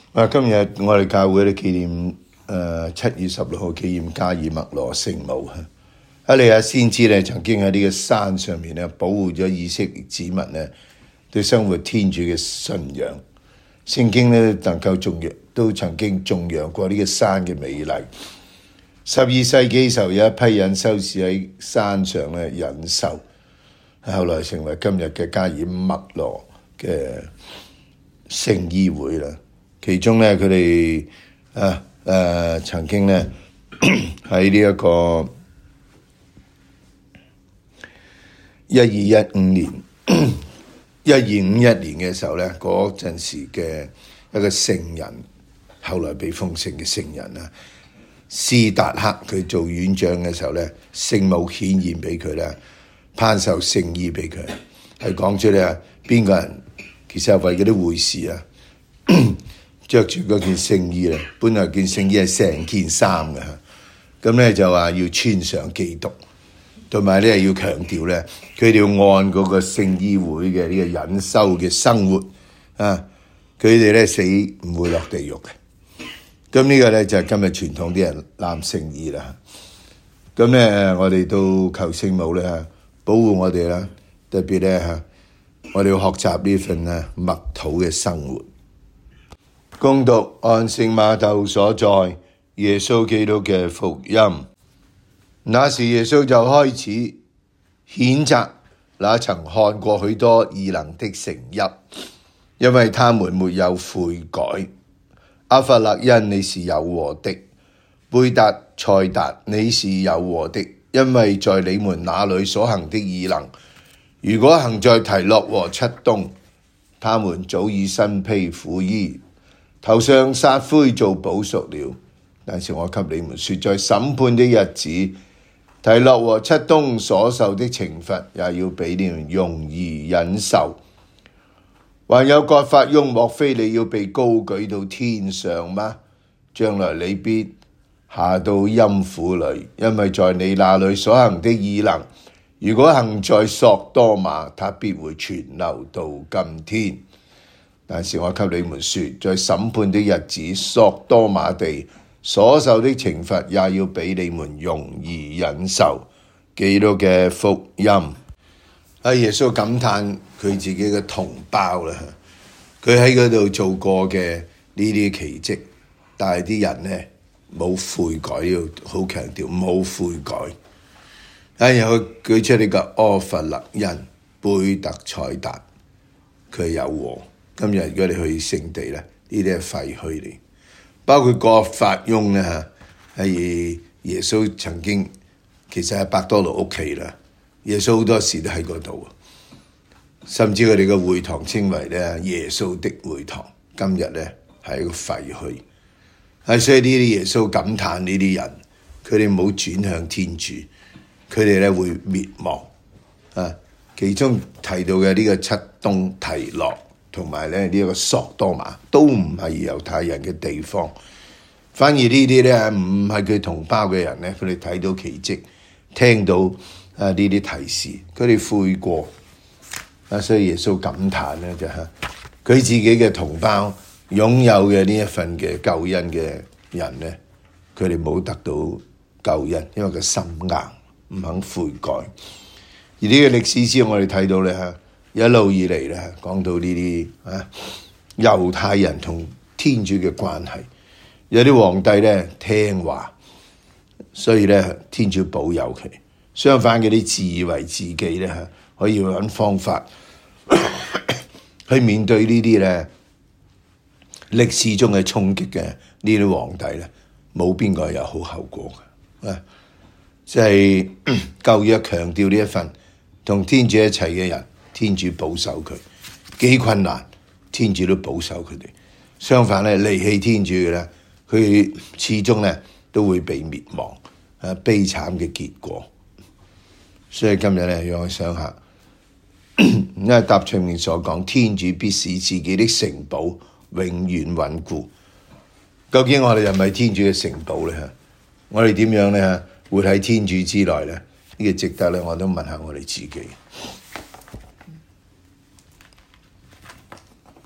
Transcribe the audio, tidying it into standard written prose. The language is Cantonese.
今日我哋教會咧紀念7月16號紀念加爾默羅聖母。以利亞先知咧曾經喺呢個山上面咧保護咗以色列子民咧對生活天主嘅信仰。聖經咧能夠都曾經頌揚過呢個山嘅美麗。12世紀時候有一批隱修士喺山上咧隱修，後來成為今日嘅加爾默羅嘅聖衣會啦。其中咧佢哋曾經咧喺呢一個1215年1251年嘅時候咧，嗰陣時嘅一個聖人，後來被封聖嘅聖人啦，斯達克佢做院長嘅時候咧，聖母顯現俾佢咧，頒授聖衣俾佢，係講出咧邊個人其實係為嗰啲會士啊。着住嗰件聖衣咧，本來件聖衣係成件衫嘅，咁咧就話要穿上基督，同埋咧要強調咧，佢哋要按嗰個聖衣會嘅呢個隱修嘅生活啊，佢哋咧死唔會落地獄嘅。咁呢個咧就係今日傳統啲人攬聖衣啦。咁咧我哋都求聖母咧保護我哋啦，特別咧我哋要學習呢份默禱嘅生活。恭讀按聖瑪竇所載耶穌基督嘅福音。那時耶穌就開始譴責那曾看過許多異能的城邑，因為他們沒有悔改。厄弗辣因你是有禍的，貝特賽達你是有禍的，因為在你們那裏所行的異能，如果行在提洛和漆冬，他們早已身披苦衣，頭上撒灰做補贖了。但是我給你們說，在審判的日子，提洛和漆冬所受的懲罰，也要比你們容易忍受。還有葛法翁，莫非你要被高舉到天上嗎？將來你必下到陰府裏，因為在你那裏所行的異能，如果行在索多瑪，他必會存留到今天。但是我給你們說，在審判的日子，索多瑪地所受的懲罰，也要比你們容易忍受。基督嘅福音。耶穌感嘆佢自己嘅同胞啦，佢喺嗰度做過嘅呢啲奇蹟，但係啲人呢冇悔改，要好強調冇悔改。然後舉出呢個厄弗辣因、貝特賽達，佢有禍。今日如果你去聖地咧，呢啲係廢墟嚟。包括葛法翁咧係耶穌曾經其實喺伯多祿屋企啦，耶穌好多時都喺嗰度，甚至佢哋嘅會堂稱為咧耶穌的會堂。今日咧係一個廢墟，所以呢啲耶穌感嘆呢啲人，佢哋冇轉向天主，佢哋咧會滅亡。其中提到嘅呢個漆冬、提洛同埋咧呢一個索多瑪都唔係猶太人嘅地方，反而呢啲咧唔係佢同胞嘅人咧，佢哋睇到奇蹟，聽到呢啲提示，佢哋悔過。所以耶穌感嘆咧就係佢自己嘅同胞擁有嘅呢一份嘅救恩嘅人咧，佢哋冇得到救恩，因為佢心硬，唔肯悔改。而呢個歷史之後，我哋睇到咧一路以嚟咧，講到呢啲猶太人同天主嘅關係，有啲皇帝咧聽話，所以咧天主保佑佢；相反嗰啲自以為自己咧可以揾方法去面對呢啲咧歷史中嘅衝擊嘅呢啲皇帝咧，冇邊個有好後果嘅。即係舊約強調呢一份同天主一齊嘅人，天主保守佢，幾困難，天主都保守佢哋。相反咧，離棄天主嘅咧，佢始終咧都會被滅亡，悲慘嘅結果。所以今日咧，讓我想下，因為答唱面所講，天主必使自己的城堡永遠穩固。究竟我哋係咪天主嘅城堡咧？我哋點樣咧活喺天主之內咧？呢個值得咧，我都問下我哋自己。